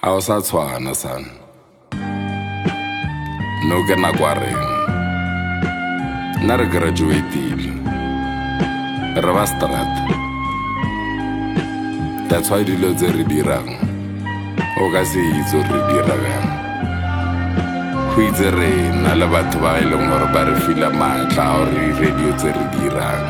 Ha o sa tshwana sana. No ke na kwa reng. Nna re graduate-ile. Re ba strat. That's why dilo tse re dirang. O ka se itse re dira bjang. Go itse re na le batho ba e leng gore ba re fila maatla gore radio tse re dirang.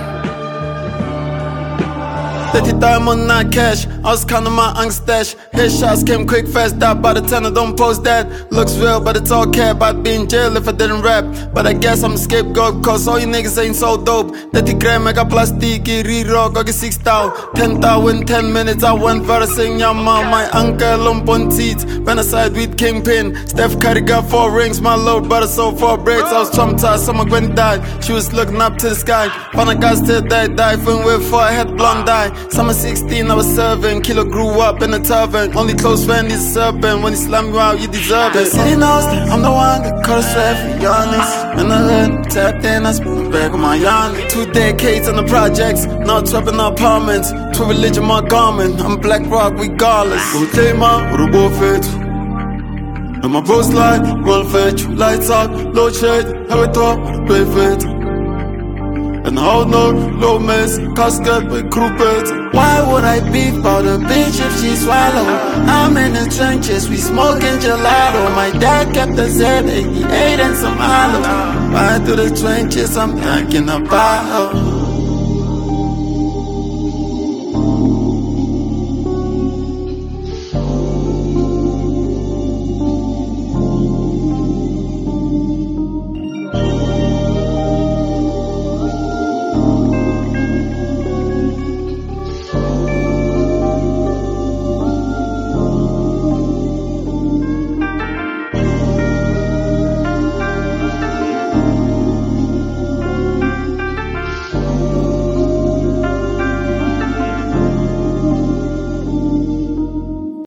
30 diamond, not cash. I was counting my angst stash. Headshots came quick, fast. That by the 10, I don't post that. Looks real, but it's all cap. I'd be in jail if I didn't rap. But I guess I'm a scapegoat, cause all you niggas ain't so dope. 30 gram, I got plastic, re-rock, I get 6,000. 10,000 in 10 minutes, I went viral saying Yama. My uncle on Ponteet, when I side with Kingpin. Steph Curry got 4 rings, my little brother sold 4 bricks. I was traumatized, someone Gwen died. She was looking up to the sky. Found a guy still died, when with 4, I had blonde eye. Summer 16, I was serving. Kilo grew up in a tavern. Only close friend is serpent. When he slam you out, you deserve it. The city knows that I'm the one that caught a strap for honest. And I heard tapped in, I spun back on my yarn. 2 decades on the projects, not trapping apartments. To religion, my garment. I'm Black Rock regardless. Go take my robo fit. And my bros like, roll fetch. Lights out, low shade. Have it up, play fit. And hold no low mess, casket with crew beds. Why would I beef about a bitch if she swallow? I'm in the trenches, we smoking gelato. My dad kept a Z88 and some hollow. Right through the trenches, I'm thinking about her.